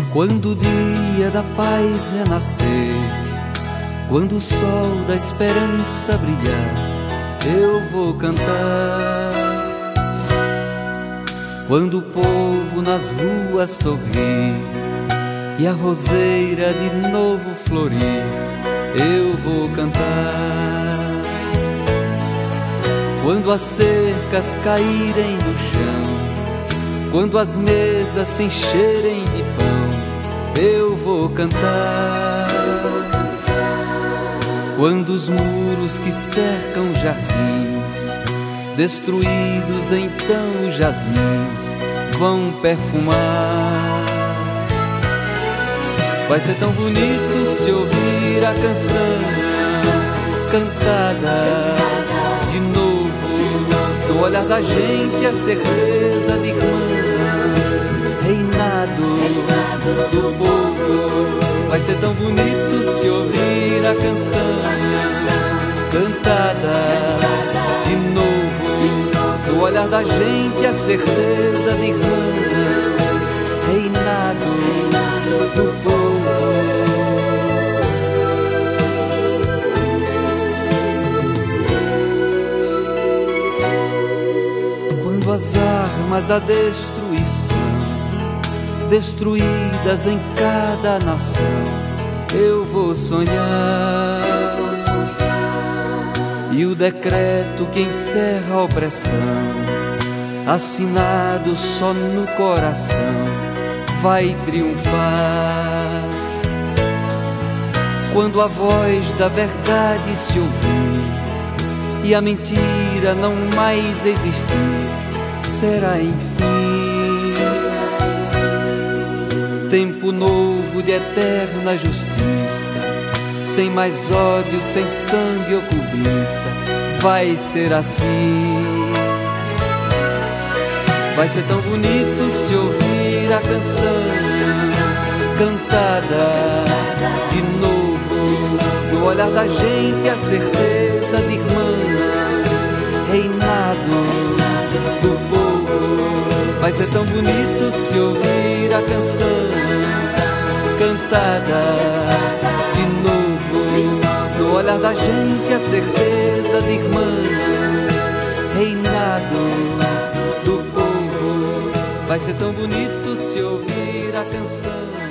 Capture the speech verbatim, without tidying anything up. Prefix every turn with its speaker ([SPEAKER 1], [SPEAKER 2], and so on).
[SPEAKER 1] Quando o dia da paz renascer, quando o sol da esperança brilhar, eu vou cantar. Quando o povo nas ruas sorrir e a roseira de novo florir, eu vou cantar. Quando as cercas caírem do chão, quando as mesas se encherem de pão, eu vou cantar. Quando os muros que cercam jardins, destruídos então os jasmins, vão perfumar. Vai ser tão bonito se ouvir a canção cantada de novo, no olhar da gente a certeza de irmãos, reinado do povo. Vai ser tão bonito se ouvir a canção cantada de novo, no olhar da gente a certeza de irmãos, reinado do povo. Quando as armas da destruição, destruídas em cada nação, eu vou sonhar. E o decreto que encerra a opressão, assinado só no coração, vai triunfar. Quando a voz da verdade se ouvir e a mentira não mais existir, será enfim tempo novo de eterna justiça, sem mais ódio, sem sangue ou cobiça. Vai ser assim. Vai ser tão bonito se ouvir a canção cantada de novo, no olhar da gente a certeza de irmãos, reinado do povo. Vai ser tão bonito se ouvir a canção cantada de novo, no olhar da gente a certeza de irmãos, reinado do povo. Vai ser tão bonito se ouvir a canção